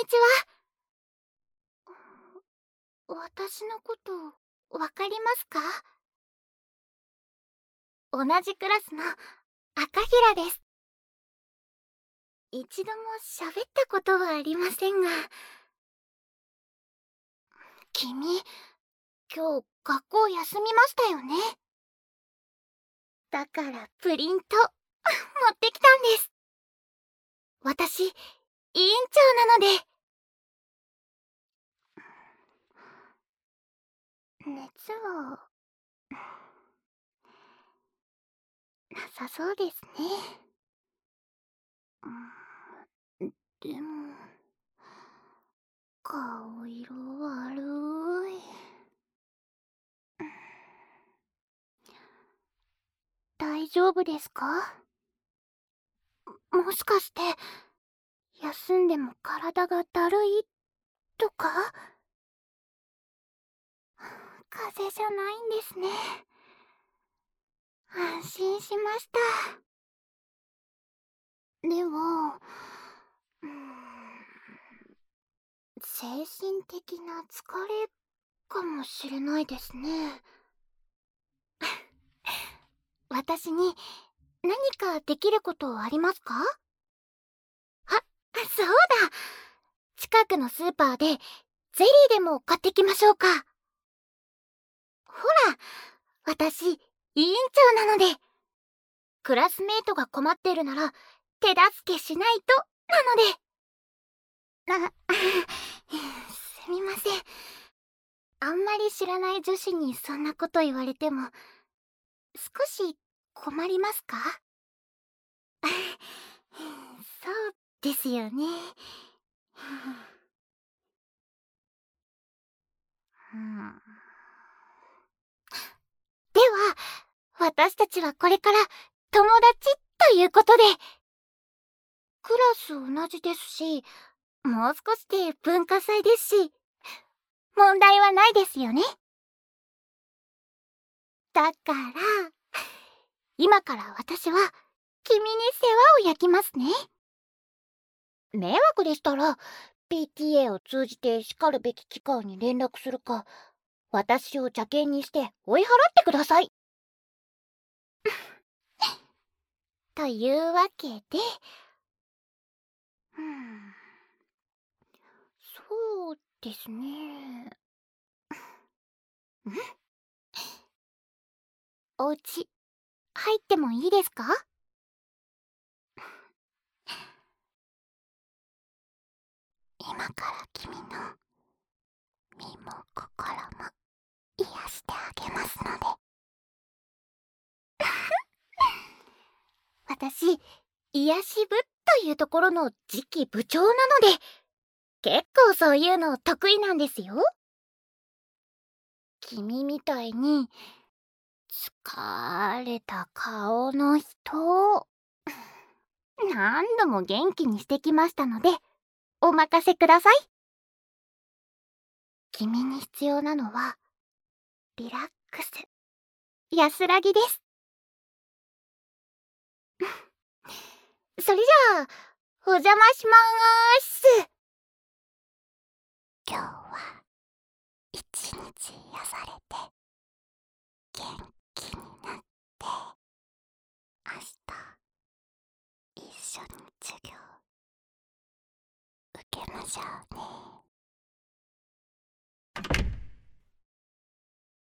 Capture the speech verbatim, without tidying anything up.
ちは。私のことわかりますか？同じクラスの赤平です。一度も喋ったことはありませんが。君、今日学校休みましたよね。だからプリント持ってきたんです。私、委員長なので。熱はなさそうですね。うん、でも顔色悪い。大丈夫ですか？もしかして休んでも体がだるいとか？風邪じゃないんですね。安心しました。では、うーん、精神的な疲れかもしれないですね。私に何かできることありますか？あ、そうだ。近くのスーパーでゼリーでも買ってきましょうか。ほら、私、委員長なので。クラスメートが困ってるなら手助けしないとなので。あ、すみません。あんまり知らない女子にそんなこと言われても少し困りますか？そうですよね。うん、では私たちはこれから友達ということで。クラス同じですし、もう少しで文化祭ですし、問題はないですよね。だから今から私は君に世話を焼きますね。迷惑でしたら ピーティーエー を通じてしかるべき機関に連絡するか、私を邪険にして追い払ってください。というわけで、うん、そうですね。お家入ってもいいですか？今から君の身も心も癒してあげますので。私、癒し部というところの次期部長なので、結構そういうの得意なんですよ。君みたいに疲れた顔の人何度も元気にしてきましたので、お任せください。君に必要なのはリラックス、安らぎです。それじゃあお邪魔しまーす。今日は一日癒されて元気になって、明日一緒に授業受けましょうね。